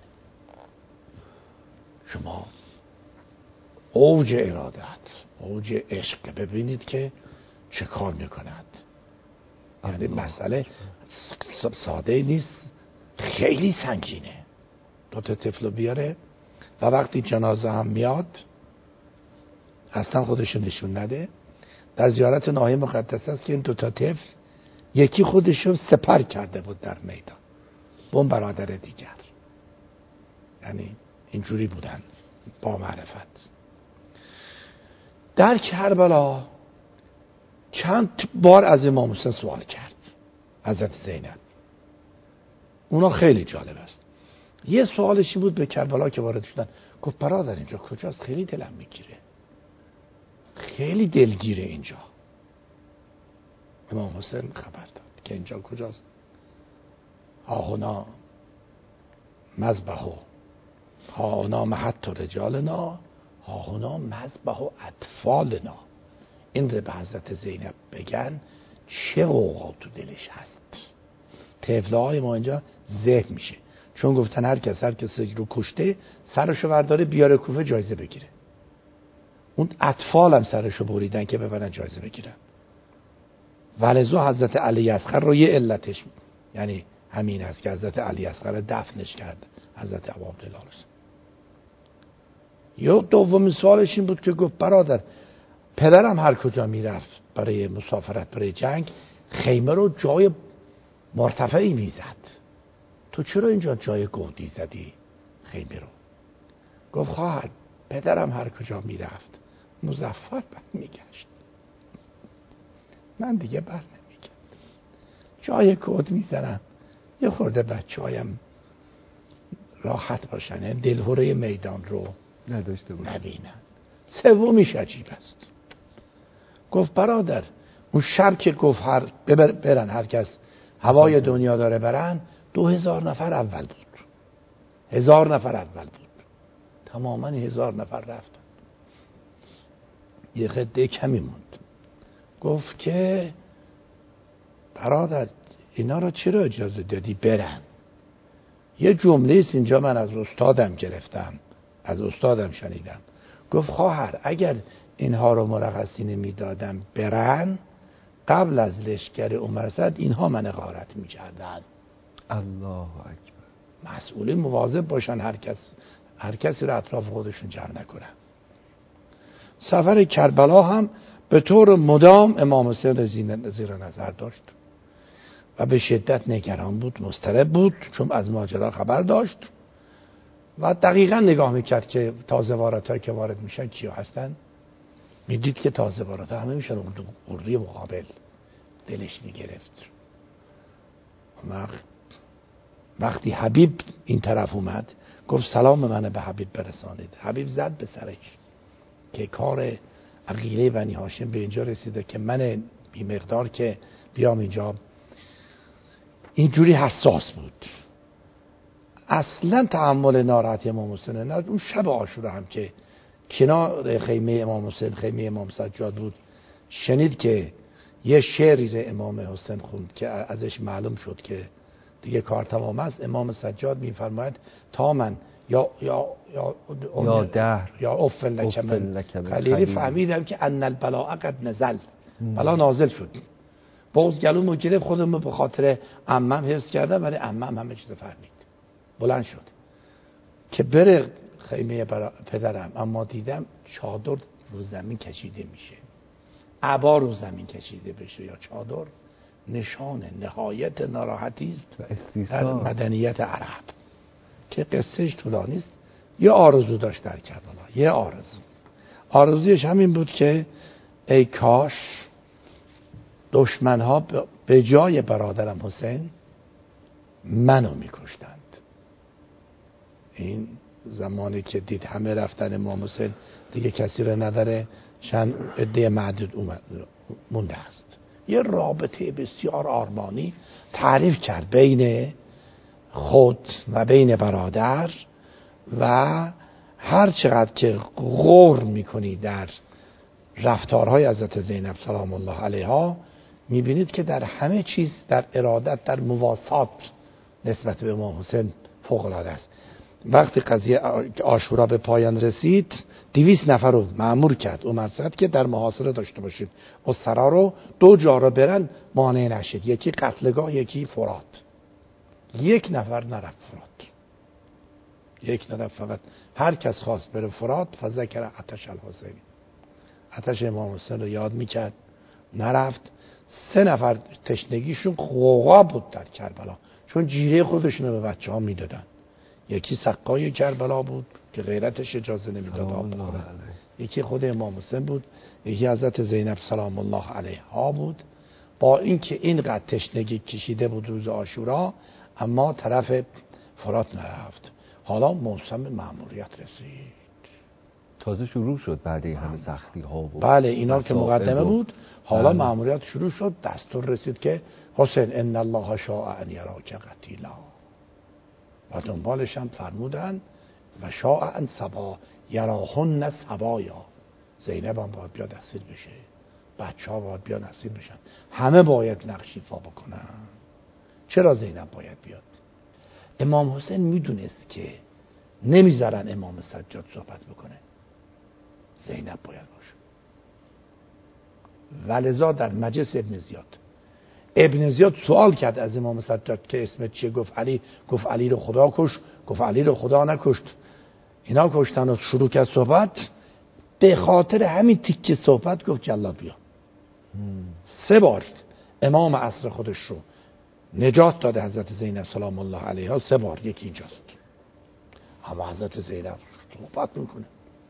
شما اوج ارادت، اوج عشق ببینید که چه کار میکند. یعنی مسئله ساده نیست، خیلی سنگینه. دو تا طفل بیاره و وقتی جنازه هم میاد اصلا خودشو نشون نده. در زیارت ناحیه مقدس است که این دو تا طفل یکی خودشو سپر کرده بود در میدان با اون برادر دیگر، یعنی اینجوری بودن با معرفت. در کربلا چند بار از امام حسین سوال کرد حضرت زینب. اونا خیلی جالب است. یه سوالشی بود به کربلا که وارد شدن، گفت برادر اینجا کجاست؟ خیلی دلم میگیره، خیلی دلگیره اینجا. امام حسین خبر داد که اینجا کجاست. هاهنا مذبح هاهنا محط رجالنا هاهنا مذبح اطفالنا. این رو به حضرت زینب بگن چه غوغا تو دلش هست. طفله های ما اینجا ذبح میشه، چون گفتن هر کس هر کس رو کشته سرشو برداره بیاره کوفه جایزه بگیره. اون اطفال هم سرشو بریدن که ببرن جایزه بگیرن. ولذا حضرت علی اصغر رو یه علتش یعنی همین است که حضرت علی اصغر دفنش کرد حضرت ابو عبدالله. یا دومین سوالش این بود که گفت برادر پدرم هر کجا میرفت برای مسافرت برای جنگ خیمه رو جای مرتفعی میزد، تو چرا اینجا جای گودی زدی خیمه رو؟ گفت خواهر پدرم هر کجا میرفت مظفر بر میگشت، من دیگه بر نمیگم، جای گود میزنم یه خورده بچه هایم راحت باشن، دلهوره میدان رو نداشته باشن نبینن. سومیش عجیب است. گفت برادر اون شب که گفت هر ببر برن هر کس هوای دنیا داره برن، دو هزار نفر اول بود، هزار نفر اول بود، تماما هزار نفر رفتن، یه خده کمی موند. گفت که برادر اینا رو چرا اجازه دادی برن؟ یه جمله است اینجا من از استادم گرفتم، از استادم شنیدم. گفت خواهر اگر اینها رو مرخصی نمیدادم برن، قبل از لشکر عمرزاد اینها من غارت میکردن. الله اکبر. مسئولین مواظب باشن هر کس هر کسی رو اطراف خودشون جمع نکنن. سفر کربلا هم به طور مدام امام حسین زیر نظر داشت و به شدت نگران بود، مضطرب بود، چون از ماجرا خبر داشت و دقیقا نگاه میکرد که تازه واردهایی که وارد میشن کیا هستن. میدید که تازه وارده همه میشن اردوی مقابل. دلش میگرفت. وقتی حبیب این طرف اومد گفت سلام منو به حبیب برسانید. حبیب زد به سرش که کار عقیله بنی هاشم به اینجا رسیده که من بی مقدار که بیام اینجا. اینجوری حساس بود. اصلا تحمل ناراحتی امام حسین نه. اون شب عاشورا هم که کنار خیمه امام حسین خیمه امام سجاد بود، شنید که یه شعری رو امام حسین خوند که ازش معلوم شد که دیگه کار تمام است. امام سجاد میفرماید تا من یا یا یا یا دهر یا افل لکمن خلیلی فهمیدم که ان البلاء قد نزل، بلا نازل شد. باز گلومو گرفت، خودمو به خاطر عمم حفظ کردم ولی عمم همه چیز فهمید. بلند شد که بره خیمه پدرم، اما دیدم چادر رو زمین کشیده میشه، عبا رو زمین کشیده بشه یا چادر، نشان نهایت ناراحتی است در مدنیت عرب که قصهش طولانی است. یه آرزو داشت در کربلا، یه آرزو. آرزویش همین بود که ای کاش دشمنها به جای برادرم حسین منو میکشتند. این زمانی که دید همه رفتن امام حسین دیگه کسی رو نداره، چند عده معدود اومد مونده است. یه رابطه بسیار آرمانی تعریف کرد بین خود و بین برادر و هر چقدر که غور میکنی در رفتارهای حضرت زینب سلام الله علیها، میبینید که در همه چیز در ارادت در مواسات نسبت به امام حسین فوق العاده است. وقتی قضیه عاشورا به پایان رسید، دویست نفر رو مأمور کرد عمر سعد که در محاصره داشته باشید، اسرا رو دو جا رو برن مانع نشید، یکی قتلگاه یکی فرات. یک نفر نرفت فرات، یک نفر فقط. هر کس خواست بره فرات فذکر آتش الحسین، آتش امام حسین رو یاد میکرد، نرفت. سه نفر تشنگیشون غوغا بود در کربلا، چون جیره خودشون رو به بچه ها میدادن. یکی سقای کربلا بود که غیرتش اجازه نمیداد آب بخوره، یکی خود امام حسین بود، یکی حضرت زینب سلام الله علیها بود. با اینکه اینقدر تشنگی کشیده بود روز عاشورا، اما طرف فرات نرفت. حالا موسم مأموریت رسید، تازه شروع شد بعد این همه سختی ها و بله اینا که مقدمه بود. حالا بله. مأموریت شروع شد، دستور رسید که حسین ان الله شاء ان یراک قتیلا، و دنبالش هم فرمودن و شاء ان صبا یراهن صبایا، زینب هم باید بیاد اسیر بشه، بچه ها باید بیاد اسیر بشن، همه باید نقش ایفا بکنن. چرا زینب باید بیاد؟ امام حسین میدونست که نمیذارن امام سجاد صحبت بکنه، زینب باید باشه. ولذا در مجلس ابن زیاد ابن زیاد سوال کرد از امام سجاد که اسمت چیه؟ گفت علی. گفت علی رو خدا کش. گفت علی رو خدا نکشت، اینا کشتن. و شروع کرد صحبت. به خاطر همین تیکه صحبت گفت جلاد بیا. سه بار امام عصر خودش رو نجات داده حضرت زینب سلام الله علیها، سه بار. یکی اینجاست، اما حضرت زینب صحبت میکنه،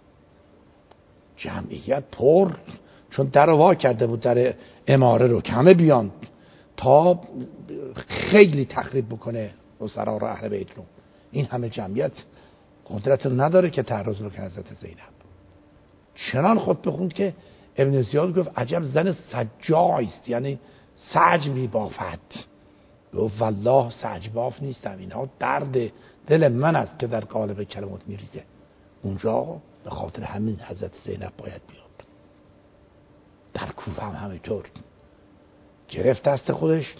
جمعیت پر، چون در وا کرده بود در اماره رو که همه بیان تا خیلی تخریب بکنه اسرا رو، اهل بیت رو. این همه جمعیت قدرت رو نداره که تعرض بکنه حضرت زینب. چنان خود بخوند که ابن زیاد گفت عجب زن سجاعی است، یعنی سج میبافد. گفت والله سج باف نیستم، اینها درد دل من است که در قالب کلمات میریزه. اونجا به خاطر همین حضرت زینب باید بیاد. در کوفه هم همینطور گرفت دست خودش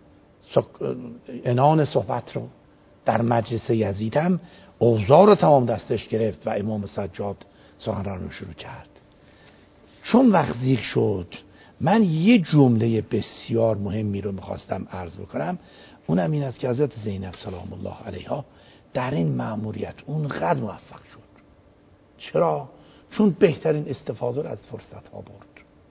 عنان صحبت رو. در مجلس یزید هم اوضاع رو تمام دستش گرفت و امام سجاد سخنرانی رو شروع کرد. چون وقت زیغ شد، من یه جمله بسیار مهمی رو میخواستم عرض بکنم. اونم این است که حضرت زینب سلام الله علیها در این مأموریت اونقدر موفق شد. چرا؟ چون بهترین استفاده رو از فرصت ها برد.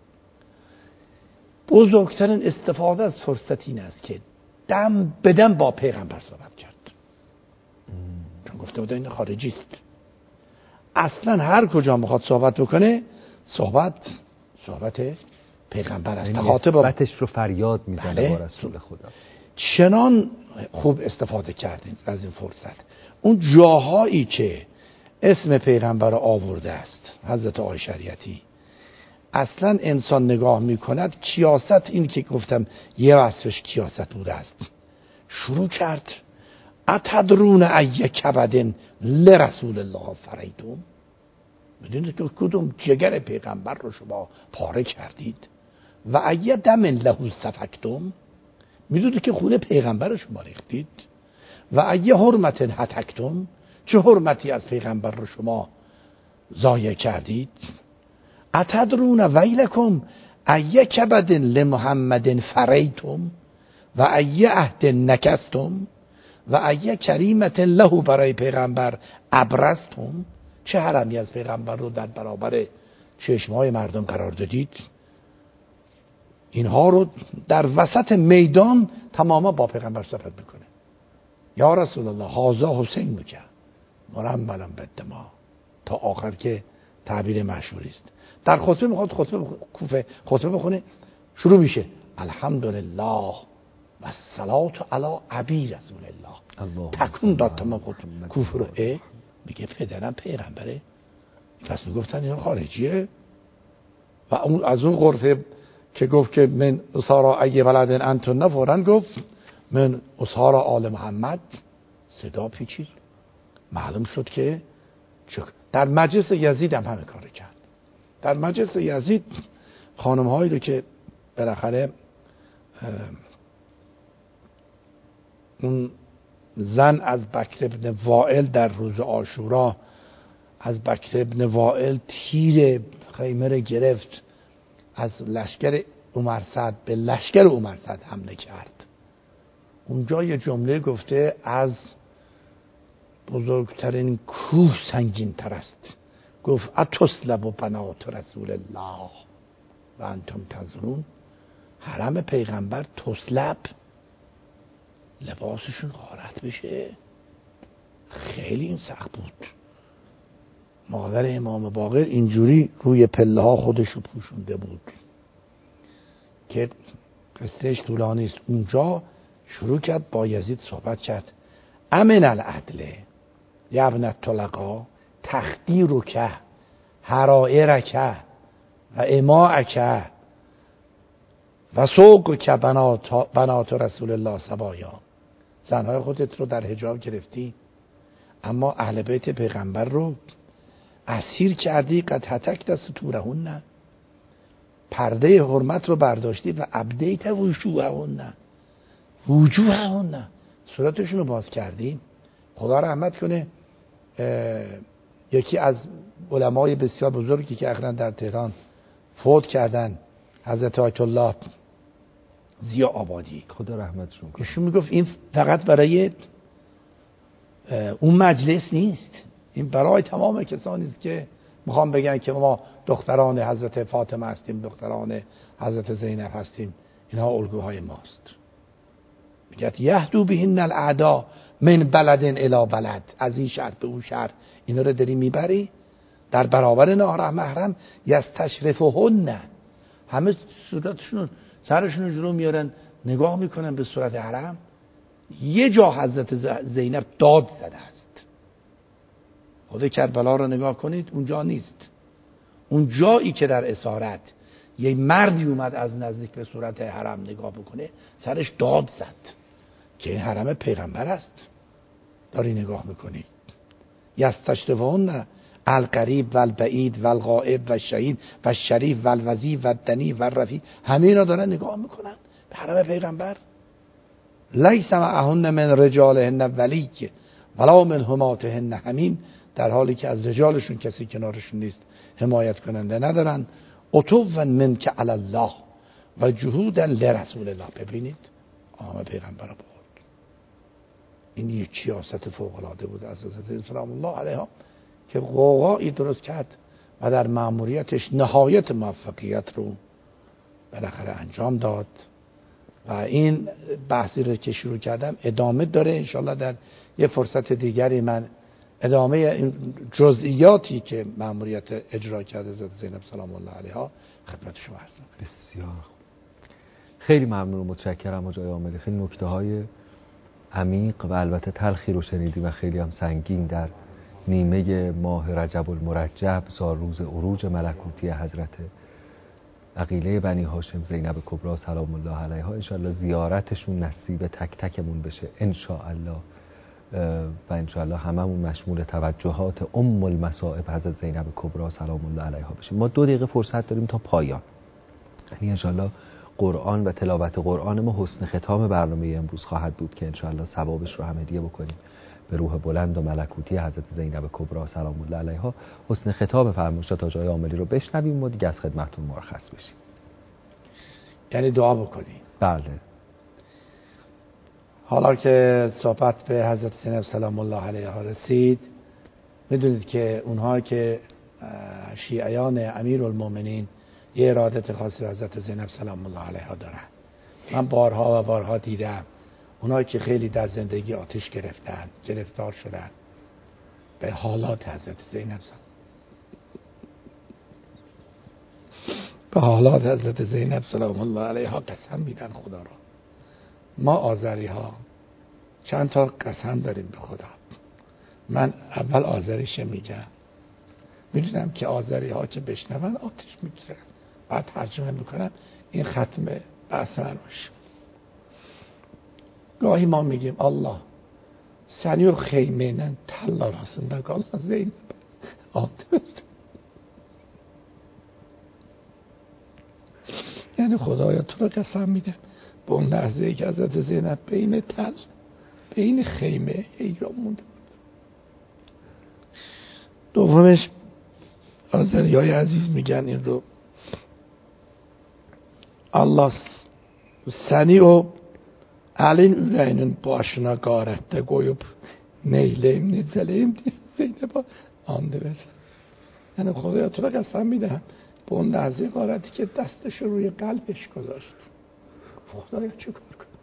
بزرگترین استفاده از فرصت این است که دم بدم با پیغمبر صحبت کرد. چون گفته بود این خارجی است، اصلا هر کجا میخواد صحبت بکنه صحبت صحبت پیغمبر است. خاطب باتش رو فریاد میزنه بله. با رسول خدا. چنان خوب استفاده کردیم از این فرصت. اون جاهایی که اسم پیغمبر رو آورده است حضرت عایشه شریعتی، اصلا انسان نگاه میکند کیاست، این که گفتم یه وصفش کیاست بوده است. شروع کرد اتدرون ای کبدن لرسول الله فریدم، میدونید که کدوم جگر پیغمبر رو شما پاره کردید؟ و ای دم له سفکتم، میدونید که خون پیغمبر رو شما ریختید؟ و ای حرمت هتکتم، چه حرمتی از پیغمبر رو شما ضایع کردید؟ اتدرون ویلکم ای کبد لمحمد فریتم و ای عهد نکستم و ای کریمت له، برای پیغمبر ابرزتم، چه حرمی از پیغمبر رو در برابر چشمهای مردم قرار دادید؟ اینها رو در وسط میدان تماما با پیغمبر صحبت میکنه. یا رسول الله هازا حسین میگه مرملا بدما، تا آخر که تعبیر مشهوری است. در خطبه میخواد خطبه کوفه خطبه بخونه، شروع میشه الحمدلله و الصلات علی ابی رسول الله تکون داد تمام کوفه رو. اه میگه پدرم پیغمبره، پس میگفتن اینا خارجیه. و اون از اون غرفه که گفت که من اسارا ای بلدن انتون، فوراً گفت من اسارا آل محمد. صدا پیچید، معلوم شد که در مجلس یزید هم همه کار کرد. در مجلس یزید خانم هایی رو که بالاخره اون زن از بکر ابن وائل در روز عاشورا از بکر ابن وائل تیر خیمه رو گرفت، از لشکر عمر سعد به لشکر عمر سعد حمله کرد. اونجا یه جمله گفته از بزرگترین کوه سنگین تر است. گفت اتسلب و بنات رسول الله و انتم تنظرون، حرم پیغمبر تسلب، لباسشون غارت بشه. خیلی این سخت بود. مادر امام باقر اینجوری روی پله ها خودشو پوشونده بود که قصهش طولانی است. اونجا شروع کرد با یزید صحبت کرد. امن العدل یا ابن الطلقا تخدیرک حرائرک و اماعک و سوقک بنات, بنات رسول الله سبایا. زنهای خودت رو در حجاب گرفتی اما اهل بیت پیغمبر رو اسیر کردی. قد هتک دست تورهون نه، پرده حرمت رو برداشتی و ابدیت وجوههون نه وجوههون نه صورتشون رو باز کردی. خدا رحمت کنه یکی از علمای بسیار بزرگی که اخیراً در تهران فوت کردن، حضرت آیت الله ضیا آبادی، خدا رحمتشون کنه، ایشون میگفت این فقط برای اون مجلس نیست، این برای تمام کسانی است که میخوام بگن که ما دختران حضرت فاطمه هستیم، دختران حضرت زینب هستیم، اینها الگوهای ماست. میگه یهدو بهن الاعدا من بلد الی بلد، از این شهر به اون شهر اینا رو داری میبری در برابر نامحرم. یستشرفهن، همه صورتشون سرشون جلو میارن نگاه میکنن به صورت حرم. یه جا حضرت زینب داد زده است. خود کربلا رو نگاه کنید اونجا نیست. اون جایی که در اسارت یه مردی اومد از نزدیک به صورت حرم نگاه بکنه سرش داد زد که این حرم پیغمبر است داری نگاه میکنی. یستشرفهن القریب و البعید و الغائب و الشهید و الشریف و الوضیع و الدنی و الرفیع، همه اینا دارن نگاه میکنن به حرم پیغمبر. لیس معهن من رجالهن ولی ولا من حماتهن حمیم، در حالی که از رجالشون کسی کنارشون نیست، حمایت کننده ندارن. عتوا منک علی الله و جهودا لرسول الله. ببینید آمه پیغمبر رو برد. این یک سیاست فوق العاده بود از حضرت سلام الله علیها که قوقایی درست کرد و در مأموریتش نهایت موفقیت رو بالاخره انجام داد. و این بحثی رو که شروع کردم ادامه داره، انشالله در یه فرصت دیگری من ادامه این جزئیاتی که مأموریت اجرا کرده حضرت زینب سلام الله علیها خدمت شما عرض می‌کنم. بسیار خیلی ممنون و متشکرم آقای عاملی. خیلی نکته‌های عمیق و البته تلخی رو شنیدی و خیلی هم سنگین در نیمه ماه رجب المرجب، سالروز عروج ملکوتی حضرت عقیله بنی هاشم زینب کبری سلام الله علیها. انشاءالله زیارتشون نصیب تک تکمون بشه انشاءالله و انشاءالله هممون مشمول توجهات ام المصائب حضرت زینب کبری سلام الله علیها بشیم. ما دو دقیقه فرصت داریم تا پایان، یعنی انشاءالله قرآن و تلاوت قرآن ما حسن ختام برنامه امروز خواهد بود که انشاءالله ثوابش رو هم هدیه بکنیم به روح بلند و ملکوتی حضرت زینب کبری سلام الله علیها. حسن ختام فرمایشات آقای عاملی رو بشنویم و دیگه از خدمتتون مرخص بشیم. یعنی دعا بکنیم. بله. حالا که صحبت به حضرت زینب سلام الله علیها رسید، میدونید که اونها که شیعیان امیرالمومنین یه ارادت خاصی حضرت زینب سلام الله علیها دارن. من بارها و بارها دیدم اونایی که خیلی در زندگی آتش گرفتن، گرفتار شدن به حالات حضرت زینب به حالات حضرت زینب سلام الله علیها قسم میدن خدا را. ما آذری ها چند تا قسم داریم به خدا. من اول آذریشه میگم، میدونم که آذری ها که بشنون آتش میگیرن، بعد ترجمه میکنن این ختم بحث من باشه. گاهی ما میگیم الله سنی و خیمینن تلا راسندن که الله زینب آتش، یعنی خدایا تو رو قسم میدم به اون لحظه ای که حضرت زینب بین تل بین خیمه حیران مونده بود. دومش آذری های عزیز میگن این رو Allah səni o əlin ürəyinin başına qarətdə qoyub neyləyim, necələyim deyə Zeynəbə and versin. یعنی خدایا تو را قسم میدم به اون لحظه غارتی که دستش روی قلبش گذاشت. خدایا چه کار کنم؟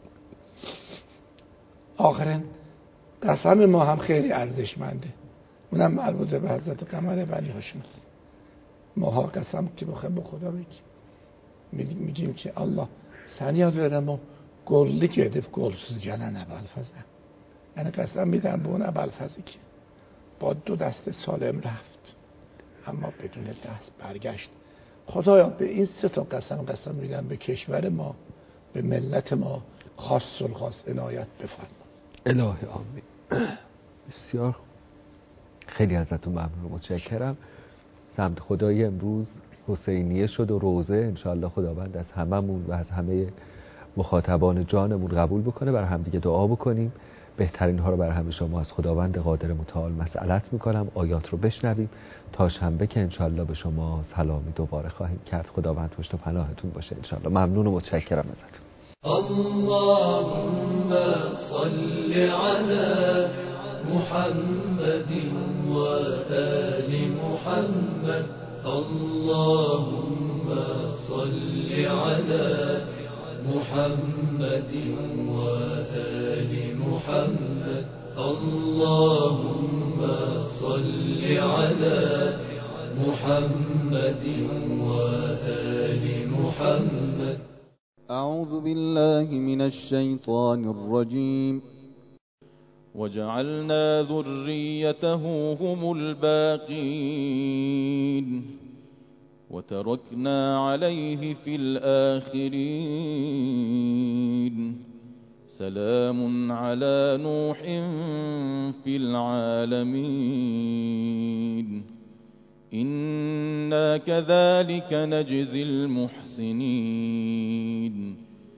آخرین قسم ما هم خیلی ارزشمنده. اونم مربوط به حضرت قمر بنی هاشم است. ماها قسم که بخوایم به خدا بگیم میگیم که الله sen yad ما گلی که hedef golsuz gelen ابوالفضل. یعنی قسم میدم به اون ابوالفضل که با دو دست سالم رفت اما بدون دست برگشت. خدایا به این سه تا قسم قسم میدم به کشور ما، به ملت ما خاص الخاص عنایت بفرما. الهی آمین. بسیار خیلی ازتون ممنون و متشکرم. سمت خدای امروز حسینیه شد و روزه، انشاءالله خداوند از هممون و از همه مخاطبان جانمون قبول بکنه. برای هم دیگه دعا بکنیم. بهترین ها رو برای همه شما از خداوند قادر متعال مسئلت میکنم. آیات رو بشنویم تا شنبه که انشاءالله به شما سلامی دوباره خواهیم کرد. خداوند پشت و پناهتون باشه انشاءالله. ممنون و متشکرم ازتون. اللهم صل على محمد و آل محمد. اللهم صل على محمد و آل محمد. اللهم صل على محمد و آل محمد. أعوذ بالله من الشيطان الرجيم. وجعلنا ذريته هم الباقين وتركنا عليه في الآخرين. سلام على نوح في العالمين. إنا كذلك نجزي المحسنين.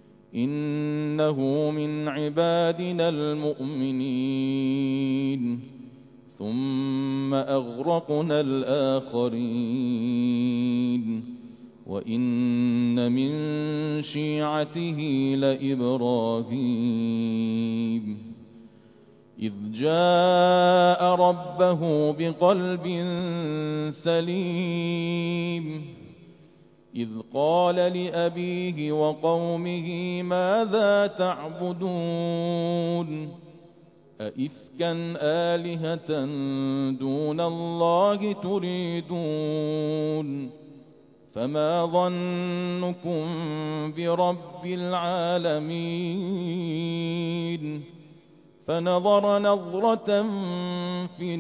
إنه من عبادنا المؤمنين. ثم أغرقنا الآخرين. وإن من شيعته لإبراهيم إذ جاء ربه بقلب سليم. إذ قال لأبيه وقومه ماذا تعبدون أئفكا آلهة دون الله تريدون فما ظنكم برب العالمين. فنظر نظرة في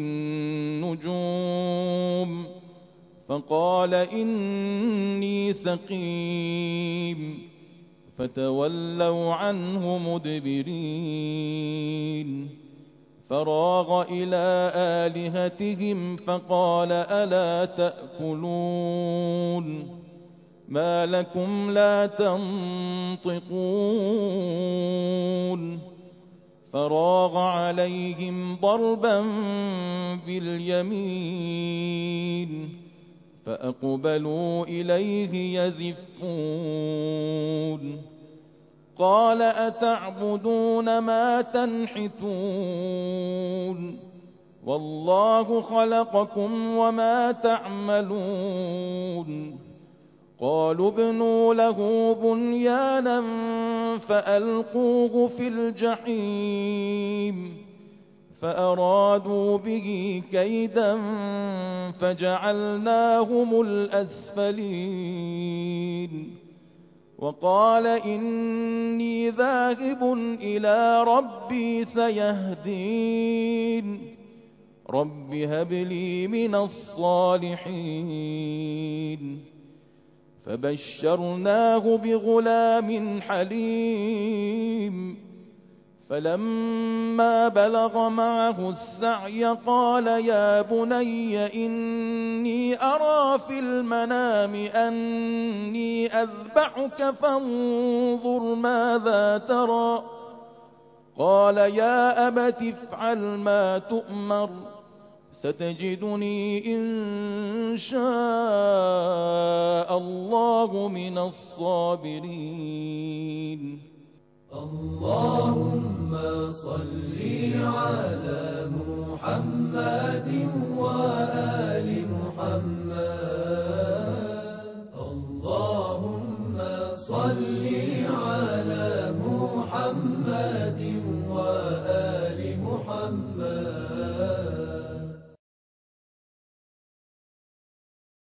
النجوم فقال إني سقيم. فتولوا عنه مدبرين. فراغ إلى آلهتهم فقال ألا تأكلون ما لكم لا تنطقون. فراغ عليهم ضربا باليمين فأقبلوا إليه يزفون. قال أتعبدون ما تنحتون والله خلقكم وما تعملون. قالوا ابنوا له بنيانا فألقوه في الجحيم. فأرادوا به كيدا فجعلناهم الأسفلين. وقال إني ذاهب إلى ربي سيهدين. رب هب لي من الصالحين. فبشرناه بغلام حليم. فلما بلغ معه السعي قال يا بني إني أرى في المنام أني أذبحك فانظر ماذا ترى. قال يا أبت افعل ما تؤمر ستجدني إن شاء الله من الصابرين. اللهم صل على محمد وآل محمد. اللهم صل